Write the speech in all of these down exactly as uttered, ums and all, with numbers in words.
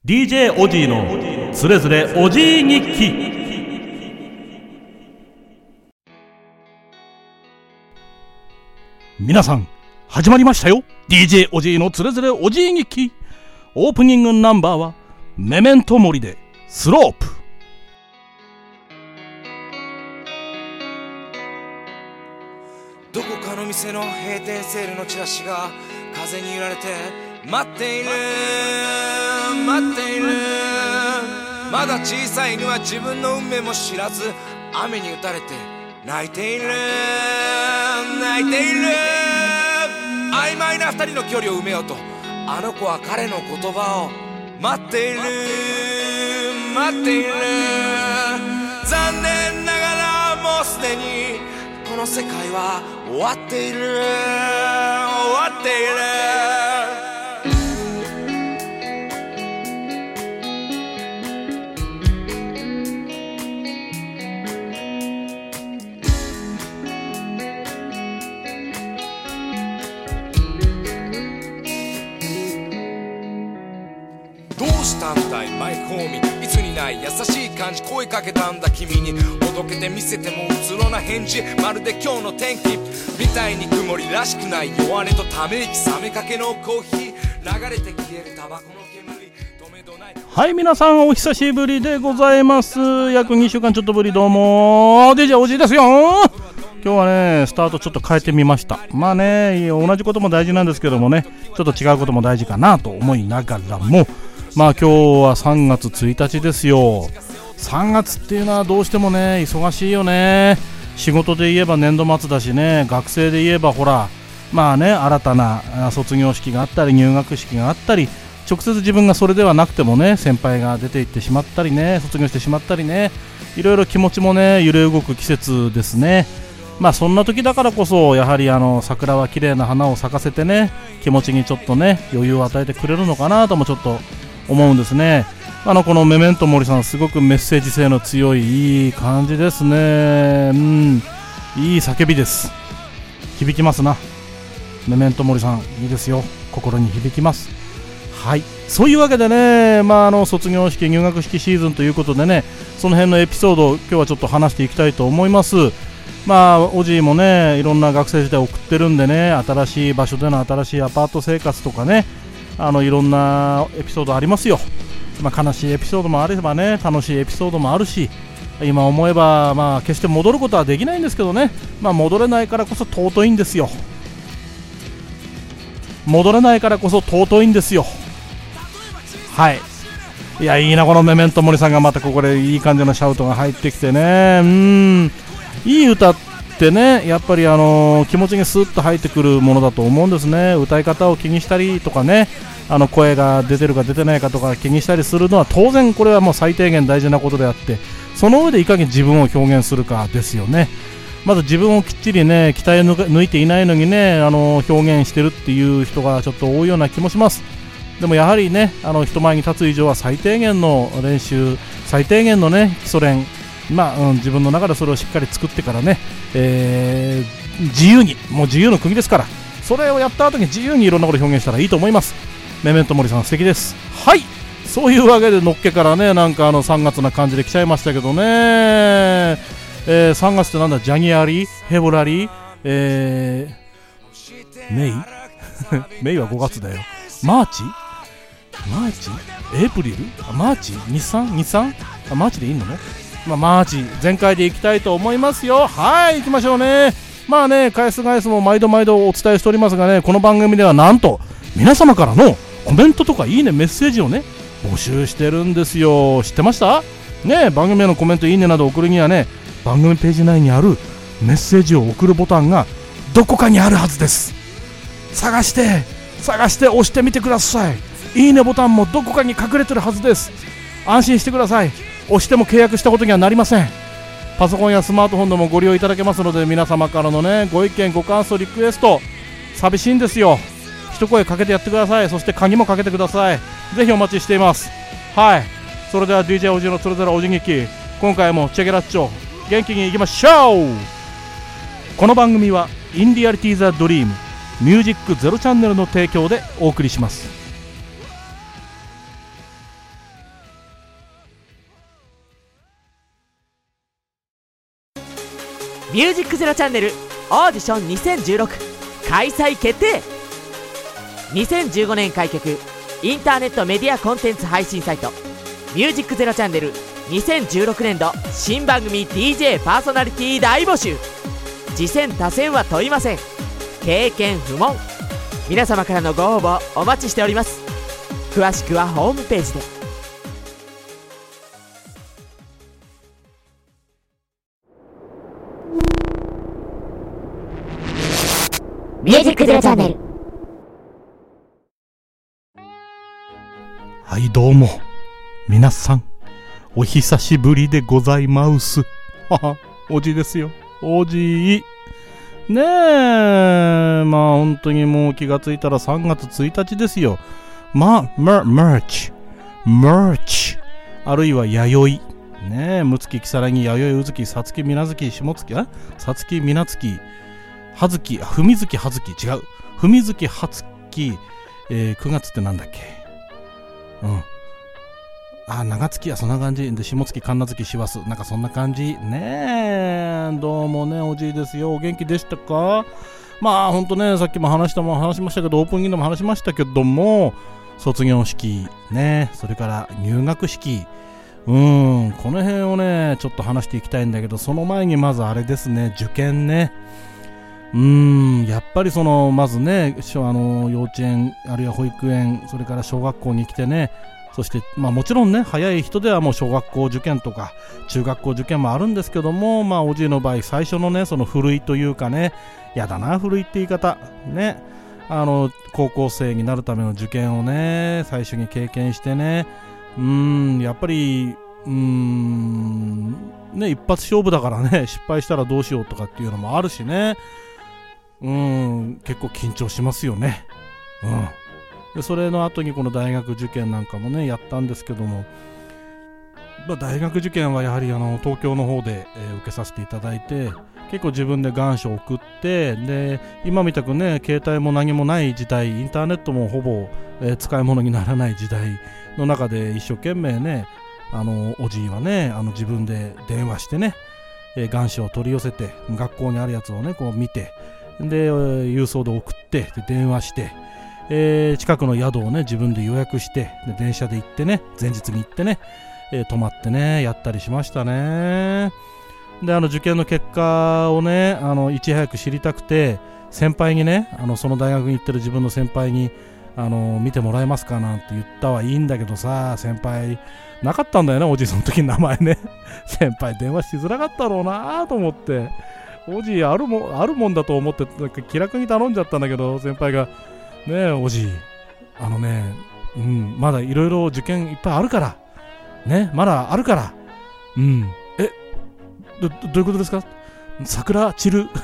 ディージェー オジーのつれづれおじい日記。皆さん始まりましたよ。 ディージェー オジーのつれづれおじい日記。オープニングナンバーはメメントモリでスロープ。 どこかの店の閉店セールのチラシが風に揺られて待っている待っている。まだ小さい犬は自分の運命も知らず雨に打たれて泣いている泣いている。曖昧な二人の距離を埋めようとあの子は彼の言葉を待っている待っている。残念ながらもうすでにこの世界は終わっている終わっている。どうしたんだいマイホーミー、いつにない優しい感じ声かけたんだ君に。おどけて見せてもうつろな返事、まるで今日の天気みたいに曇りらしくない弱音とため息、冷めかけのコーヒー流れて消えるタバコの煙止めどない。 はい、皆さんお久しぶりでございます。約にしゅうかんちょっとぶり、どうも ディージェー おじいですよ。今日はねスタートちょっと変えてみました。まあね同じことも大事なんですけどもね、ちょっと違うことも大事かなと思いながらも、まあ今日はさんがつついたちですよ。さんがつっていうのはどうしてもね忙しいよね。仕事で言えば年度末だしね、学生で言えばほらまあね新たな卒業式があったり入学式があったり、直接自分がそれではなくてもね先輩が出て行ってしまったりね、卒業してしまったりね、いろいろ気持ちもね揺れ動く季節ですね。まあそんな時だからこそやはりあの桜は綺麗な花を咲かせてね、気持ちにちょっとね余裕を与えてくれるのかなともちょっと思うんですね。あのこのメメントモリさんすごくメッセージ性の強いいい感じですね。うんいい叫びです。響きますな。メメントモリさんいいですよ、心に響きます。はい、そういうわけでね、まあ、あの卒業式入学式シーズンということでね、その辺のエピソードを今日はちょっと話していきたいと思います。まあおじいもねいろんな学生時代を送ってるんでね、新しい場所での新しいアパート生活とかね、あのいろんなエピソードありますよ。まあ、悲しいエピソードもあればね楽しいエピソードもあるし、今思えばまあ決して戻ることはできないんですけどね、まあ、戻れないからこそ尊いんですよ。戻れないからこそ尊いんですよ。はい、いやいいなこのメメントモリさんがまたここでいい感じのシャウトが入ってきてね、うーんいい歌ってねやっぱりあのー、気持ちにスッと入ってくるものだと思うんですね。歌い方を気にしたりとかね、あの声が出てるか出てないかとか気にしたりするのは当然これはもう最低限大事なことであって、その上でいかに自分を表現するかですよね。まず自分をきっちりね鍛え抜いていないのにねあの表現してるっていう人がちょっと多いような気もします。でもやはりねあの人前に立つ以上は最低限の練習、最低限のね基礎練、まあうん、自分の中でそれをしっかり作ってからね、えー、自由にもう自由の国ですから、それをやった後に自由にいろんなことを表現したらいいと思います。メメントモリさん素敵です。はい、そういうわけでのっけからねなんかあのさんがつな感じで来ちゃいましたけどね、えー、さんがつってなんだ、ジャニアリー、フェブラリー、えー、メイメイはごがつだよ。マーチマーチエイプリルマーチ日産日産あマーチでいいのね。まあ、マーチ全開でいきたいと思いますよ。はい行きましょうね。まあね返す返すも毎度毎度お伝えしておりますがね、この番組ではなんと皆様からのコメントとかいいねメッセージをね募集してるんですよ。知ってましたね。番組へのコメントいいねなど送るにはね番組ページ内にあるメッセージを送るボタンがどこかにあるはずです。探して探して押してみてください。いいねボタンもどこかに隠れてるはずです。安心してください。押しても契約したことにはなりません。パソコンやスマートフォンでもご利用いただけますので、皆様からのねご意見ご感想リクエスト寂しいんですよ。一声かけてやってください。そして鍵もかけてください。ぜひお待ちしています。はい、それでは ディージェー おじのつれづれおじ劇、今回もチェケラッチョ元気にいきましょう。この番組はインディアリティザドリームミュージックゼロチャンネルの提供でお送りします。 ミュージックゼロチャンネルオーディションにせんじゅうろく開催決定。にせんじゅうごねん開局インターネットメディアコンテンツ配信サイトミュージックゼロチャンネルにせんじゅうろくねんど新番組 ディージェー パーソナリティ大募集。次戦他戦は問いません。経験不問。皆様からのご応募お待ちしております。詳しくはホームページで。 ミュージックゼロチャンネル。 はいどうも皆さんお久しぶりでございます。ははおじですよおじねえ、まあ本当にもう気がついたらさんがつついたちですよ。まあマーチマーチあるいは弥生ねえ、むつききさらぎ弥生うずきさつきみなずきしもつきあさつきみなつきはずきふみずきはずき違うふみずきはつき、えー、くがつってなんだっけ。うんあ長月やそんな感じで下月神奈月師走なんかそんな感じねえ。どうもねおじいですよ。お元気でしたか。まあほんとねさっきも話したも話しましたけどオープニングでも話しましたけども卒業式ねそれから入学式うーんこの辺をねちょっと話していきたいんだけどその前にまずあれですね受験ね。うーんやっぱりそのまずねあの幼稚園あるいは保育園それから小学校に来てねそして、まあ、もちろんね早い人ではもう小学校受験とか中学校受験もあるんですけども、まあ、おじいの場合最初のねそのふるいというかねやだなふるいって言い方ねあの高校生になるための受験をね最初に経験してねうーんやっぱりうーんね一発勝負だからね失敗したらどうしようとかっていうのもあるしねうーん結構緊張しますよね。うんでそれの後にこの大学受験なんかもねやったんですけども、まあ、大学受験はやはりあの東京の方で、えー、受けさせていただいて結構自分で願書を送ってで今みたくね携帯も何もない時代インターネットもほぼ、えー、使い物にならない時代の中で一生懸命ねあのおじいはねあの自分で電話してね、えー、願書を取り寄せて学校にあるやつをねこう見てで郵送で送ってで電話してえー、近くの宿をね自分で予約してで電車で行ってね前日に行ってね、えー、泊まってねやったりしましたね。であの受験の結果をねあのいち早く知りたくて先輩にねあのその大学に行ってる自分の先輩にあの見てもらえますかなんて言ったはいいんだけどさ先輩なかったんだよねおじいその時の名前ね先輩電話しづらかったろうなと思っておじいあるもんあるもんだと思ってなんか気楽に頼んじゃったんだけど先輩がねえおじいあのね、うん、まだいろいろ受験いっぱいあるからねまだあるからうんえ ど, どういうことですか桜散る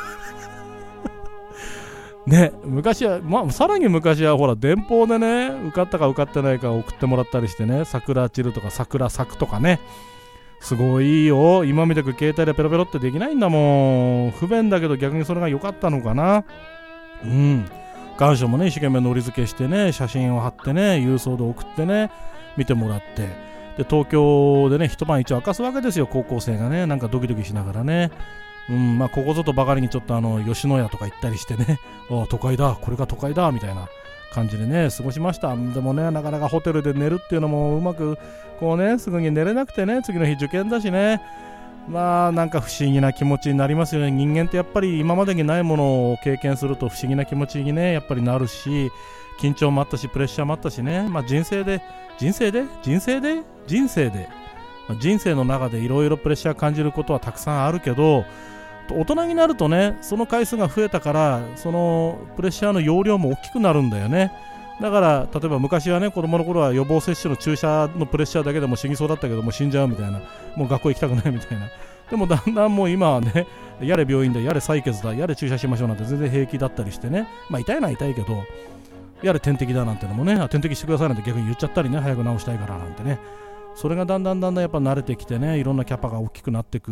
ね昔は、まあ、さらに昔はほら電報でね受かったか受かってないか送ってもらったりしてね桜散るとか桜咲くとかねすごいよ今みたく携帯でペロペロってできないんだもん不便だけど逆にそれが良かったのかなうん願書もね一生懸命のり付けしてね写真を貼ってね郵送で送ってね見てもらってで東京でね一晩一応明かすわけですよ高校生がねなんかドキドキしながらねうんまあここぞとばかりにちょっとあの吉野家とか行ったりしてねあ都会だこれが都会だみたいな感じでね過ごしました。でもねなかなかホテルで寝るっていうのもうまくこうねすぐに寝れなくてね次の日受験だしねまあなんか不思議な気持ちになりますよね。人間ってやっぱり今までにないものを経験すると不思議な気持ちにねやっぱりなるし緊張もあったしプレッシャーもあったしねまあ人生で人生で人生で人生で、まあ、人生の中でいろいろプレッシャー感じることはたくさんあるけど大人になるとねその回数が増えたからそのプレッシャーの容量も大きくなるんだよね。だから例えば昔はね子供の頃は予防接種の注射のプレッシャーだけでも死にそうだったけどもう死んじゃうみたいなもう学校行きたくないみたいなでもだんだんもう今はねやれ病院だやれ採血だやれ注射しましょうなんて全然平気だったりしてねまあ痛いのは痛いけどやれ点滴だなんてのもね点滴してくださいなんて逆に言っちゃったりね早く治したいからなんてねそれがだんだんだんだんやっぱ慣れてきてねいろんなキャパが大きくなってく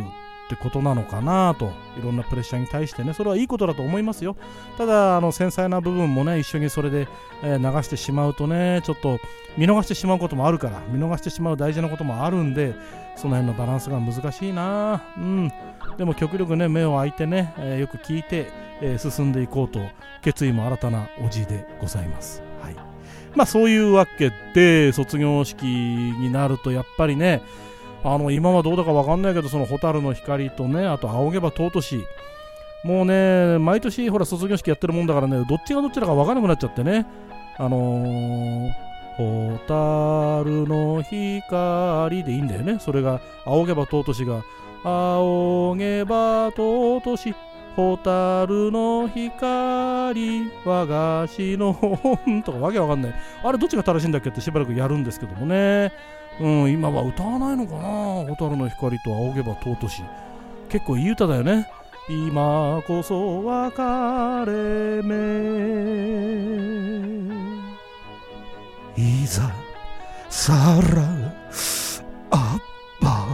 ってことなのかなと、いろんなプレッシャーに対してね、それはいいことだと思いますよ。ただあの繊細な部分もね一緒にそれで、えー、流してしまうとね、ちょっと見逃してしまうこともあるから、見逃してしまう大事なこともあるんで、その辺のバランスが難しいな。うん。でも極力ね目を開いてね、えー、よく聞いて、えー、進んでいこうと決意も新たなおじでございます。はい。まあそういうわけで卒業式になるとやっぱりね、あの今はどうだか分かんないけど、その蛍の光とね、あと仰げば尊し、もうね毎年ほら卒業式やってるもんだからね、どっちがどっちだか分からなくなっちゃってね、あのー、蛍の光でいいんだよね。それが仰げば尊しが仰げば尊し蛍の光和菓子の本とかわけわかんない、あれどっちが正しいんだっけってしばらくやるんですけどもね、うん、今は歌わないのかな。蛍の光と仰げば尊し、結構いい歌だよね。今こそ別れ目いざさらあっぱ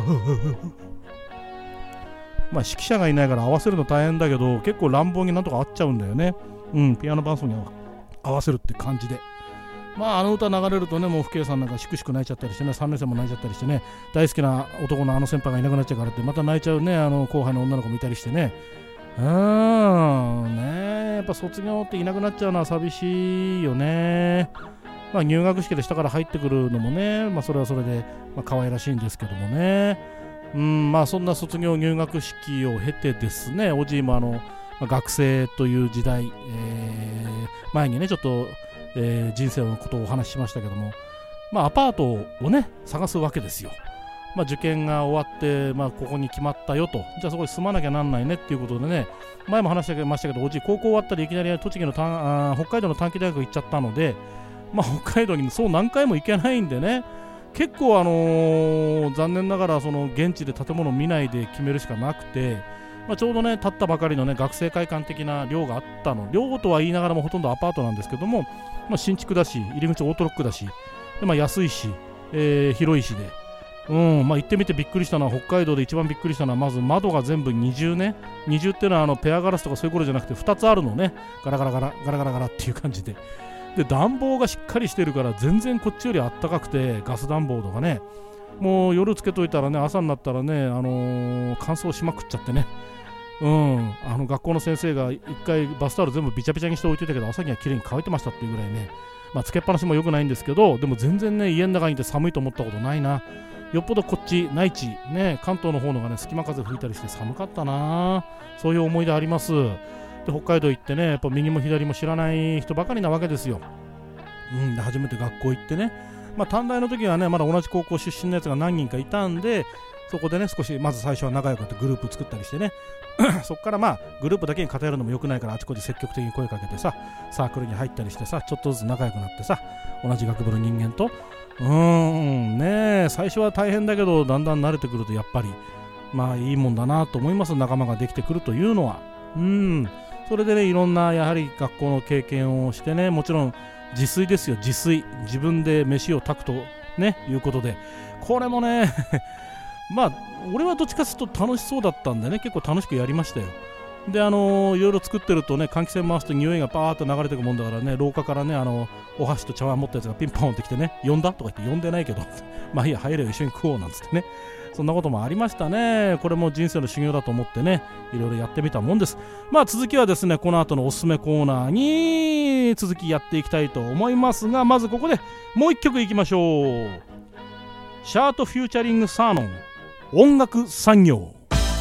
まあ指揮者がいないから合わせるの大変だけど、結構乱暴になんとか合っちゃうんだよね。うん、ピアノ伴奏に合わせるって感じで、まああの歌流れるとね、もう父兄さんなんかしくしく泣いちゃったりしてね、さんねん生も泣いちゃったりしてね、大好きな男のあの先輩がいなくなっちゃうからってまた泣いちゃうね、あの後輩の女の子もいたりしてね、うーんね、やっぱ卒業っていなくなっちゃうのは寂しいよね。まあ入学式で下から入ってくるのもね、まあそれはそれで、まあ、可愛らしいんですけどもね。うん、まあそんな卒業入学式を経てですね、おじいもあの、まあ、学生という時代、えー、前にねちょっと、えー、人生のことをお話ししましたけども、まあアパートをね探すわけですよ。まあ受験が終わって、まあここに決まったよと、じゃあそこに住まなきゃなんないねっていうことでね、前も話してましたけど、おじい高校終わったらいきなり栃木のたあ北海道の短期大学行っちゃったので、まあ北海道にそう何回も行けないんでね、結構あのー、残念ながらその現地で建物を見ないで決めるしかなくて、まあ、ちょうどね建ったばかりのね学生会館的な寮があったの、寮とは言いながらもほとんどアパートなんですけども、まあ、新築だし入り口オートロックだしで、まあ、安いし、えー、広いしで、うんまあ、行ってみてびっくりしたのは、北海道で一番びっくりしたのはまず窓が全部二重ね、二重っていうのはあのペアガラスとかそういうことじゃなくてふたつあるのね、ガラガラガラガラガラガラっていう感じで、で暖房がしっかりしてるから全然こっちよりあったかくて、ガス暖房とかね、もう夜つけといたらね朝になったらね、あのー、乾燥しまくっちゃってね、うんあの学校の先生が一回バスタオル全部ビチャビチャにして置いてたけど朝には綺麗に乾いてましたっていうぐらいね、まあつけっぱなしも良くないんですけど、でも全然ね家の中にいて寒いと思ったことないな。よっぽどこっち内地ね関東の方のがね隙間風吹いたりして寒かったな、そういう思い出あります。で北海道行ってね、やっぱ右も左も知らない人ばかりなわけですよ。うん、で初めて学校行ってね、まあ短大の時はねまだ同じ高校出身のやつが何人かいたんで、そこでね少しまず最初は仲良くなってグループ作ったりしてねそこからまあグループだけに偏るのも良くないから、あちこち積極的に声かけてさ、サークルに入ったりしてさ、ちょっとずつ仲良くなってさ、同じ学部の人間とうーんねえ最初は大変だけど、だんだん慣れてくるとやっぱりまあいいもんだなと思います。仲間ができてくるというのは。うんそれでねいろんなやはり学校の経験をしてね、もちろん自炊ですよ、自炊、自分で飯を炊くとねいうことで、これもねまあ俺はどっちかというと楽しそうだったんでね、結構楽しくやりましたよ。であのー、いろいろ作ってるとね、換気扇回すと匂いがパーッと流れてくもんだからね、廊下からねあのお箸と茶碗持ったやつがピンポンってきてね、呼んだとか言って呼んでないけどまあいいや入れよ一緒に食おうなんつってね、そんなこともありましたね。これも人生の修行だと思ってねいろいろやってみたもんです。まあ続きはですねこの後のおすすめコーナーに続きやっていきたいと思いますが、まずここでもう一曲いきましょう。シャートフューチャリングサーノン音楽産業。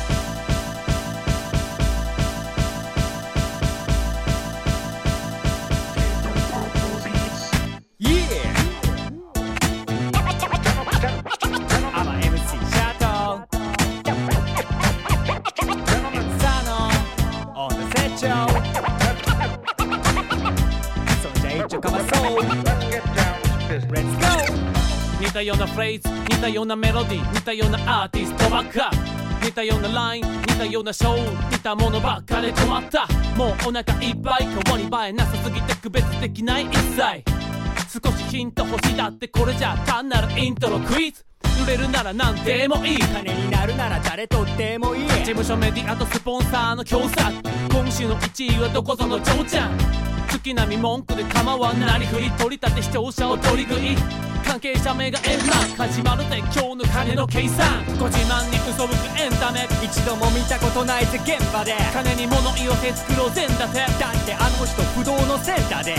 似たようなフレーズ、似たようなメロディー、似たようなアーティストばっか、似たようなライン、似たようなショー、似たものばっかで止まった。もうお腹いっぱい、顔に映えなさすぎて区別できない一切。少しヒント欲しいだってこれじゃ単なるイントロクイズ。 売れるなら何でもいい、 金になるなら誰とってもいい、 事務所メディアとスポンサーの共作、今週のいちいはどこぞの嬢ちゃん、月並み文句で構わんなりふり、取り立て視聴者を取り食い、関係者目が円満、始まるで今日の金の計算、ご自慢に嘘吹くエンタメ、 一度も見たことないぜ現場で、 金に物言わせ作ろう全立て、 だってあの人不動のセンターです。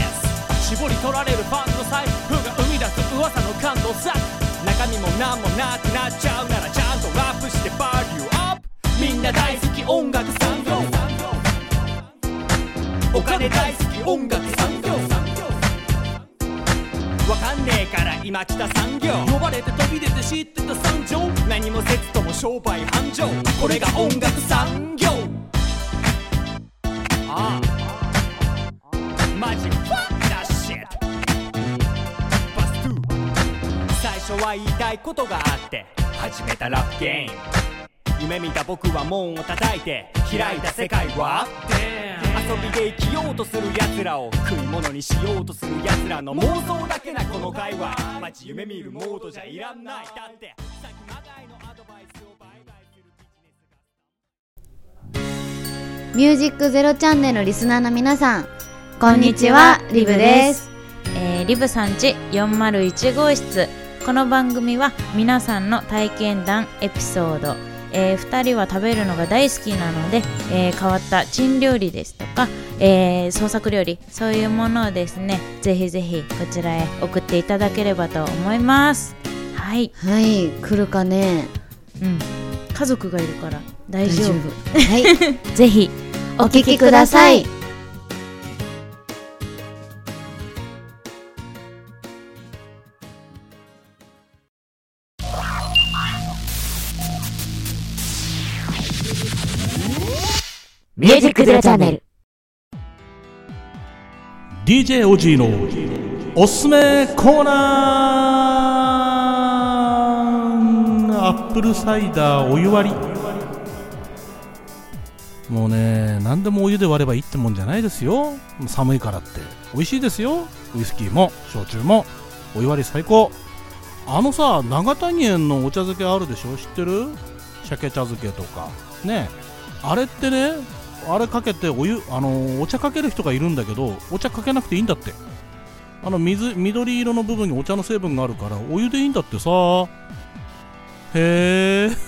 絞り取られるファンの財布が生み出す噂の感動さ、 中身も何もなくなっちゃうならちゃんとラップしてバリューアップ、 みんな大好き音楽産業、 お金大好き音楽産業、わかんねえから今来た産業、 呼ばれて飛び出て知ってた産業、 何もせずとも商売繁盛、これが音楽産業。ああマジファッダッシットバスツー、最初は言いたいことがあって始めたラップゲーム、夢見た僕は門を叩いて開いた世界は遊びで生きようとする奴らを食い物にしようとする奴らの妄想だけなこの会話、マジ夢見るモードじゃいらんない、だって先まがいのアドバイスを売買するビジネスがミュージックゼロチャンネルリスナーの皆さん、こんにちは、リブです。 えー、リブさんちよんまるいち号室、この番組は皆さんの体験談エピソード、えー、ふたりは食べるのが大好きなので、えー、変わった珍料理ですとか、えー、創作料理、そういうものをですね、ぜひぜひこちらへ送っていただければと思います。はいはい、来るかね。 うん、家族がいるから大丈夫。 大丈夫はいぜひお聞きください。 ミュージックゼロチャンネル。 ディージェー オージーのおすすめコーナー、アップルサイダーお湯割り。もうね、何でもお湯で割ればいいってもんじゃないですよ。寒いからって美味しいですよ。ウイスキーも焼酎もお湯割り最高。あのさ、長谷園のお茶漬けあるでしょ、知ってる？鮭茶漬けとかね、あれってね、あれかけてお湯、あのー、お茶かける人がいるんだけど、お茶かけなくていいんだって。あの水、緑色の部分にお茶の成分があるからお湯でいいんだってさ。へー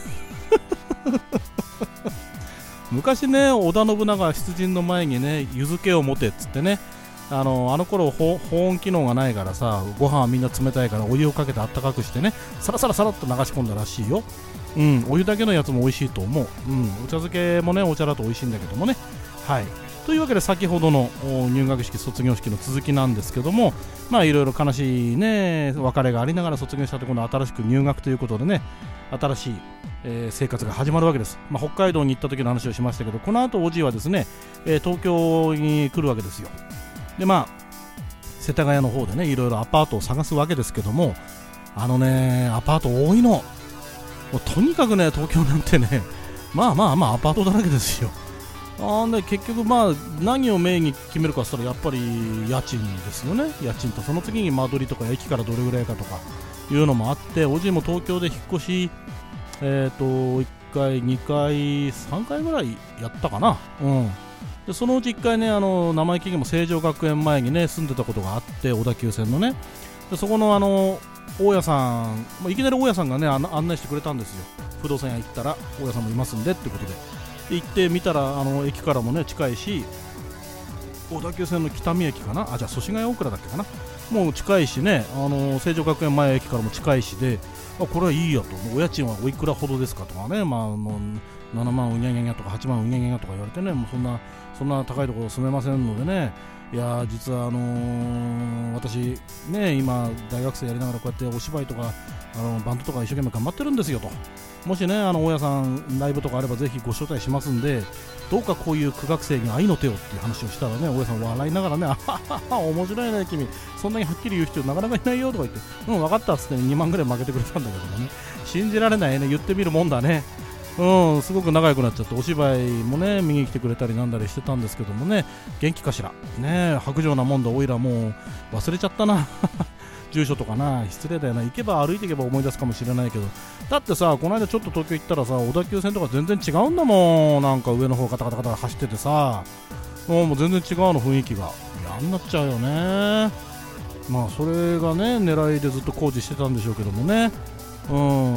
昔ね、織田信長は出陣の前にね、湯漬けを持てっつってね、あのあの頃保温機能がないからさ、ご飯はみんな冷たいからお湯をかけてあったかくしてね、サラサラサラっと流し込んだらしいよ。うん、お湯だけのやつも美味しいと思う。うん、お茶漬けもね、お茶だと美味しいんだけどもね。はい。というわけで、先ほどの入学式、卒業式の続きなんですけども、まあいろいろ悲しいね、別れがありながら卒業したところの新しく入学ということでね、新しい、えー、生活が始まるわけです。まあ、北海道に行った時の話をしましたけど、この後おじいはですね、えー、東京に来るわけですよ。で、まあ世田谷の方でね、いろいろアパートを探すわけですけども、あのね、アパート多いの。もうとにかくね、東京なんてね、まあまあまあアパートだらけですよ。あで結局、まあ何をメインに決めるかしたら、やっぱり家賃ですよね。家賃とその次に間取りとか駅からどれぐらいかとかいうのもあって、おじいも東京で引っ越し、えーといっかいにかいさんかいぐらいやったかな。うんでそのうちいっかいね、あの生意気にも成城学園前にね住んでたことがあって、小田急線のね、でそこのあの大家さん、まあ、いきなり大家さんがね案内してくれたんですよ。不動産屋行ったら大家さんもいますんでってことで、で行ってみたら、あの駅からもね近いし、小田急線の北見駅かな、あじゃあ祖師ヶ谷大倉だっけかな、もう近いしね、あの成城学園前駅からも近いしで、あこれはいいやと、お家賃はおいくらほどですかとかね、まあもうななまんうにゃにゃにゃとかはちまんうにゃにゃにゃとか言われてね、もうそんなそんな高いところ住めませんのでね、いや実はあのー、私ね今大学生やりながらこうやってお芝居とかあのバンドとか一生懸命頑張ってるんですよと、もしねあの大家さんライブとかあればぜひご招待しますんで、どうかこういう苦学生に愛の手をっていう話をしたらね、大家さん笑いながらね、あははは面白いね君、そんなにはっきり言う人なかなかいないよとか言って、うん分かったっつって、ね、にまんぐらい負けてくれたんだけどもね、信じられないね、言ってみるもんだね。うん、すごく仲良くなっちゃって、お芝居もね見に来てくれたりなんだりしてたんですけどもね、元気かしらね、白状なもんだ、おいらもう忘れちゃったな住所とかな、失礼だよな。行けば歩いていけば思い出すかもしれないけど、だってさ、この間ちょっと東京行ったらさ、小田急線とか全然違うんだもん。なんか上の方カタカタカタ走っててさ、もうもう全然違うの、雰囲気が嫌になっちゃうよね。まあそれがね狙いでずっと工事してたんでしょうけどもね。うん、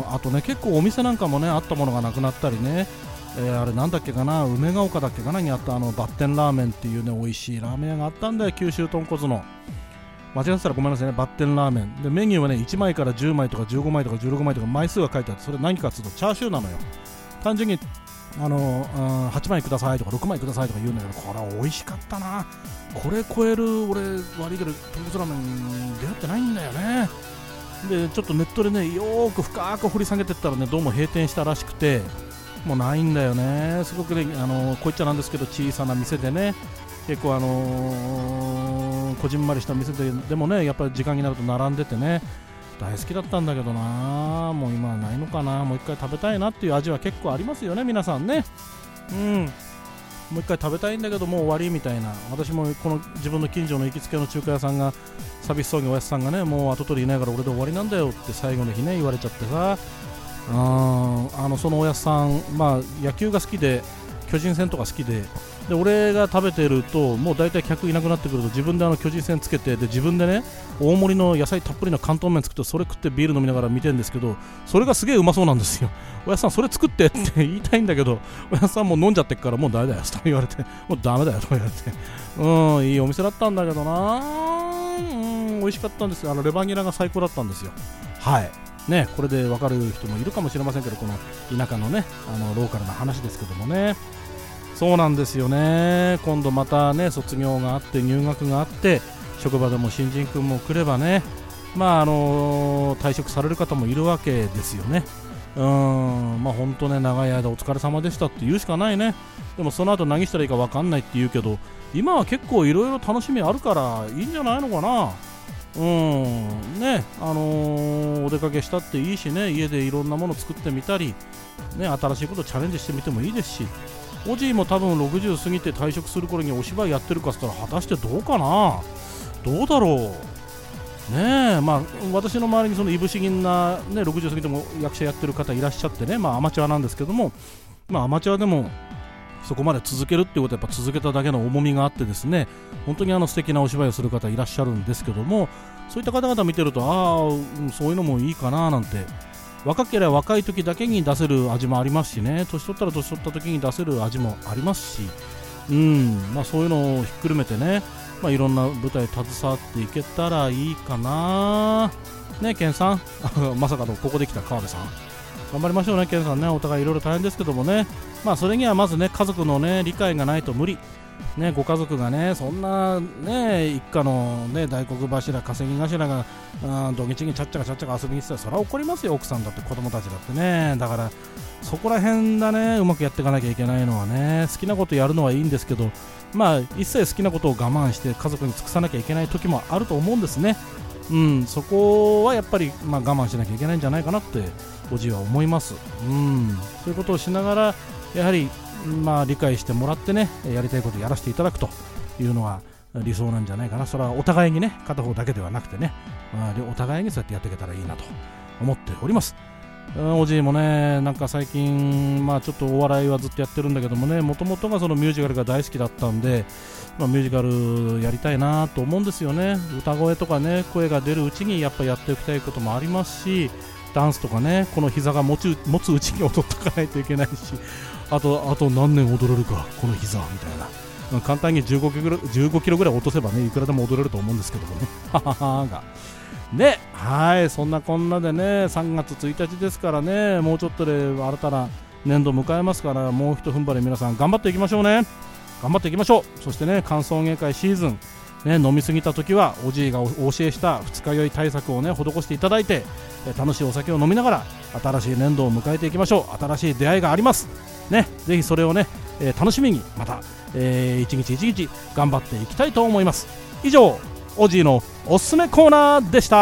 あとね結構お店なんかもねあったものがなくなったりね、えー、あれなんだっけかな、梅ヶ丘だっけかなにあったあのバッテンラーメンっていうね美味しいラーメン屋があったんだよ、九州豚骨の。間違ってたらごめんなさいね、バッテンラーメンで、メニューはねいちまいからじゅうまいとかじゅうごまいとかじゅうろくまいとか枚数が書いてあって、それ何かっていうとチャーシューなのよ。単純にあのー、はちまいくださいとかろくまいくださいとか言うんだけど、これは美味しかったな。これ超える俺悪いけど豚骨ラーメン出会ってないんだよね。でちょっとネットでねよーく深く掘り下げてったらね、どうも閉店したらしくてもうないんだよね。すごくね、あのー、こう言っちゃなんですけど小さな店でね、結構あのー、こじんまりした店ででもねやっぱり時間になると並んでてね大好きだったんだけどな。もう今はないのかな。もう一回食べたいなっていう味は結構ありますよね皆さんね。うん、もう一回食べたいんだけどもう終わりみたいな。私もこの自分の近所の行きつけの中華屋さんが寂しそうにおやつさんがねもう後取りいないから俺で終わりなんだよって最後の日ね言われちゃってさ、ああのそのおやつさん、まあ野球が好きで巨人戦とか好きで、で俺が食べてるともう大体客いなくなってくると自分であの巨人戦つけて、で自分でね大盛りの野菜たっぷりの関東麺作ってそれ食ってビール飲みながら見てるんですけど、それがすげえうまそうなんですよ。おやつさんそれ作ってって言いたいんだけど、おやつさんもう飲んじゃってっからもうダメだよと言われて、もうダメだよと言われて、うんいいお店だったんだけどな、うん美味しかったんですよ。あのレバニラが最高だったんですよ。はいね、これで分かる人もいるかもしれませんけど、この田舎のねあのローカルな話ですけどもね、そうなんですよね。今度またね卒業があって入学があって職場でも新人君も来ればね、まああのー、退職される方もいるわけですよね。うーんまあ本当ね長い間お疲れ様でしたって言うしかないね。でもその後何したらいいか分かんないって言うけど、今は結構いろいろ楽しみあるからいいんじゃないのかな。うんねあのー、お出かけしたっていいしね、家でいろんなもの作ってみたりね、新しいことチャレンジしてみてもいいですし、おじいも多分ろくじゅう過ぎて退職する頃にお芝居やってるかって言ったら果たしてどうかな、どうだろうねえ。まあ私の周りにそのいぶし銀な、ね、ろくじゅう過ぎても役者やってる方いらっしゃってね、まあアマチュアなんですけども、まあアマチュアでもそこまで続けるっていうことはやっぱ続けただけの重みがあってですね、本当にあの素敵なお芝居をする方いらっしゃるんですけども、そういった方々見てるとああ、うん、そういうのもいいかななんて、若ければ若い時だけに出せる味もありますしね、年取ったら年取った時に出せる味もありますし、うんまあ、そういうのをひっくるめてね、まあ、いろんな舞台携わっていけたらいいかなね。ケンさんまさかのここで来た川辺さん頑張りましょうね。ケンさんねお互いいろいろ大変ですけどもね、まあそれにはまずね家族のね理解がないと無理ね。ご家族がねそんなね一家のね大黒柱稼ぎ頭が土日にちゃっちゃかちゃっちゃか遊びに行ってたらそれは怒りますよ、奥さんだって子供たちだってね。だからそこら辺だね、うまくやっていかなきゃいけないのはね。好きなことやるのはいいんですけど、まあ一切好きなことを我慢して家族に尽くさなきゃいけない時もあると思うんですね。うんそこはやっぱり、まあ、我慢しなきゃいけないんじゃないかなっておじいは思います。うんそういうことをしながらやはりまあ理解してもらってね、やりたいことをやらせていただくというのは理想なんじゃないかな。それはお互いにね片方だけではなくてね、まあ、お互いにそうやってやっていけたらいいなと思っております。おじいもねなんか最近まあちょっとお笑いはずっとやってるんだけどもね、もともとがそのミュージカルが大好きだったんで、まあ、ミュージカルやりたいなと思うんですよね。歌声とかね声が出るうちにやっぱやっておきたいこともありますし、ダンスとかねこの膝が持つ持つうちに踊っておかないといけないし、あとあと何年踊れるかこの膝みたいな、簡単にじゅうごキロぐらい、じゅうごキロぐらい落とせばねいくらでも踊れると思うんですけどもねはははがね、はいそんなこんなでねさんがつついたちですからね、もうちょっとで新たな年度迎えますから、もう一踏ん張り皆さん頑張っていきましょうね。頑張っていきましょう。そしてね歓送迎会シーズンね、飲みすぎた時はおじいがお教えした二日酔い対策をね施していただいて、楽しいお酒を飲みながら新しい年度を迎えていきましょう。新しい出会いがありますね。ぜひそれをね、えー、楽しみにまた、えー、一日一日頑張っていきたいと思います。以上おじいのおすすめコーナーでした。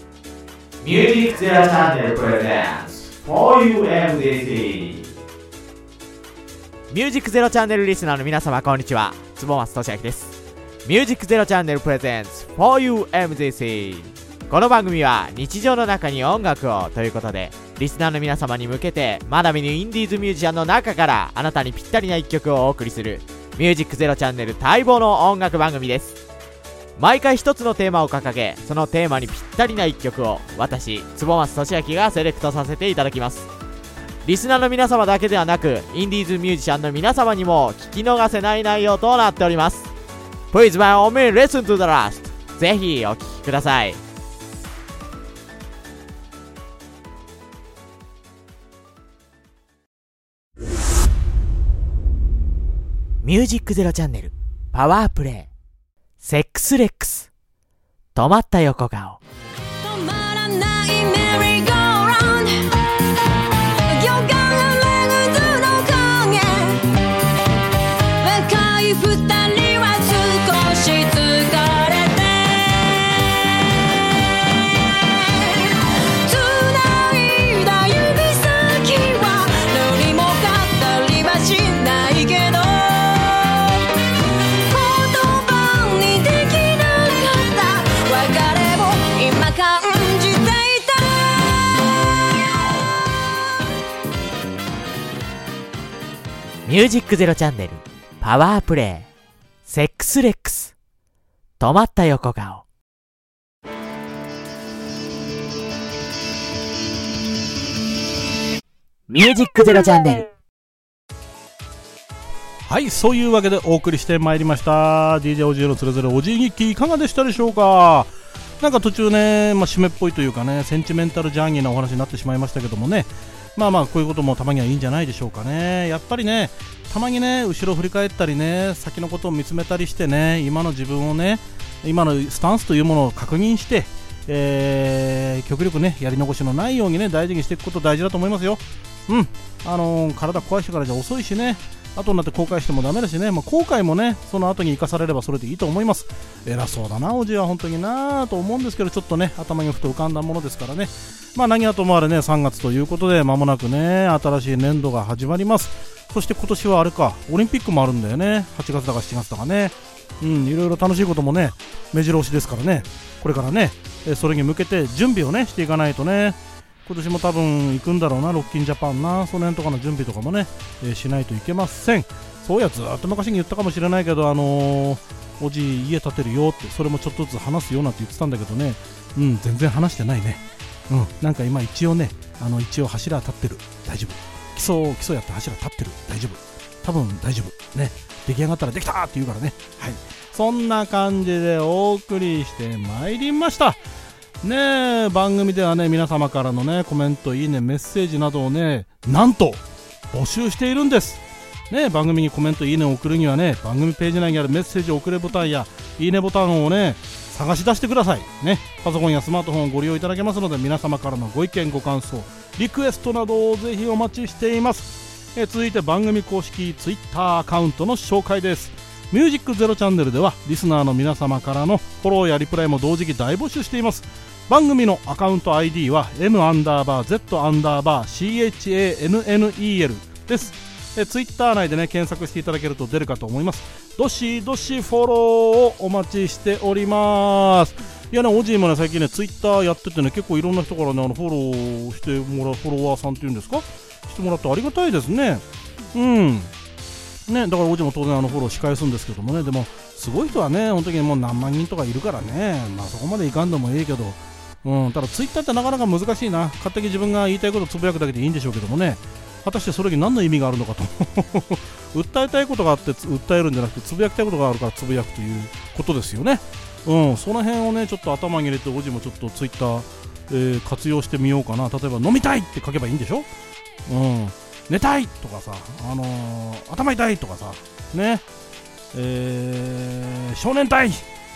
ミュージックゼロチャンネルプレゼンツ フォーユーエムディーティーミュージックゼロチャンネルリスナーの皆様こんにちは、坪松俊明です。ミュージックゼロチャンネルプレゼンツ フォーユーエムジーシー。 この番組は日常の中に音楽をということで、リスナーの皆様に向けてまだ見ぬインディーズミュージシャンの中からあなたにぴったりないっきょくをお送りするミュージックゼロチャンネル待望の音楽番組です。毎回一つのテーマを掲げ、そのテーマにぴったりないっきょくを私坪松俊明がセレクトさせていただきます。リスナーの皆様だけではなく、インディーズミュージシャンの皆様にも聞き逃せない内容となっております。 Please by all means listen to the last。 ぜひお聴きください。ミュージックゼロチャンネルパワープレイセックスレックス止まった横顔。 止まらないメリーゴーラウンド、よがられる図の影、若い二人は少し疲れて、繋いだ指先は何も語りはしないけど、 ミュージックゼロチャンネルパワープレイセックスレックス止まった横顔。ミュージックゼロチャンネル。 はい、そういうわけでお送りしてまいりました ディージェー おじいのつれづれおじい日記、いかがでしたでしょうか。なんか途中ね、まあ、締めっぽいというかね、センチメンタルジャーニーなお話になってしまいましたけどもね、まあまあこういうこともたまにはいいんじゃないでしょうかね。やっぱりね、たまにね、後ろ振り返ったりね、先のことを見つめたりしてね、今の自分をね、今のスタンスというものを確認して、えー、極力ね、やり残しのないようにね、大事にしていくこと大事だと思いますよ。うん、あのー、体壊してからじゃ遅いしね、後になって後悔してもダメだしね、まあ、後悔もね、その後に生かされればそれでいいと思います。偉そうだなおじは本当になと思うんですけど、ちょっとね頭にふと浮かんだものですからね。まあ何はともあれね、さんがつということで間もなくね、新しい年度が始まります。そして今年はあれか、オリンピックもあるんだよね。はちがつだかしちがつだかね。うん、いろいろ楽しいこともね目白押しですからね、これからねそれに向けて準備をねしていかないとね。今年も多分行くんだろうな、ロッキンジャパンな、その辺とかの準備とかもね、えー、しないといけません。そうやずっと昔に言ったかもしれないけど、あのー、おじい家建てるよって、それもちょっとずつ話すよなんて言ってたんだけどね、うん、全然話してないね。うん、なんか今一応ね、あの一応柱立ってる、大丈夫。基礎基礎やって柱立ってる、大丈夫。多分大丈夫ね。出来上がったらできたって言うからね。はい、そんな感じでお送りしてまいりましたね。え、番組ではね、皆様からのねコメント、いいね、メッセージなどをね、なんと募集しているんですね。番組にコメント、いいねを送るにはね、番組ページ内にあるメッセージを送れボタンやいいねボタンをね探し出してくださいね。パソコンやスマートフォンをご利用いただけますので、皆様からのご意見ご感想、リクエストなどをぜひお待ちしています。え続いて番組公式ツイッターアカウントの紹介です。ミュージックゼロチャンネルではリスナーの皆様からのフォローやリプライも同時期大募集しています。番組のアカウント アイディー は M アンダーバー Z アンダーバー シーエイチエーエヌエヌイーエル です。えツイッター内でね検索していただけると出るかと思います。どしどしフォローをお待ちしております。いやね、おじいもね最近ねツイッターやっててね、結構いろんな人からねあのフォローしてもらう、フォロワーさんっていうんですか、してもらってありがたいですね。うんね、だからおじも当然あのフォローし返すんですけどもね、でもすごい人はね本当にもう何万人とかいるからね、まあそこまでいかんでもいいけど、うん、ただツイッターってなかなか難しいな。勝手に自分が言いたいことをつぶやくだけでいいんでしょうけどもね、果たしてそれに何の意味があるのかと訴えたいことがあって訴えるんじゃなくて、つぶやきたいことがあるからつぶやくということですよね。うん、その辺をねちょっと頭に入れて、おじもちょっとツイッター、えー、活用してみようかな。例えば飲みたいって書けばいいんでしょ。うん、寝たいとかさ、あのー、頭痛いとかさね、えー、少年隊ちょ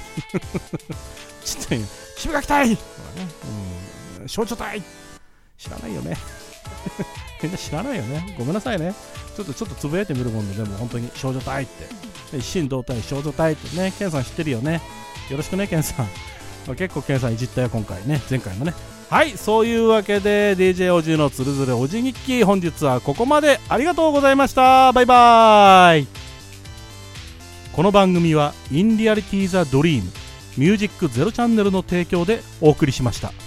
っと渋垣隊とかね、うん、少女隊知らないよねみんな知らないよね、ごめんなさいね。ちょっとちょっとつぶやいてみるもんで、でも本当に少女隊って一心同体少女隊ってね、ケンさん知ってるよね。よろしくねケンさん結構ケンさんいじったよ今回ね、前回もね。 はい、そういうわけで ディージェー おじのつるづるおじ日記、本日はここまで。ありがとうございました。バイバーイ。この番組はインリアリティザドリームミュージックゼロチャンネルの提供でお送りしました。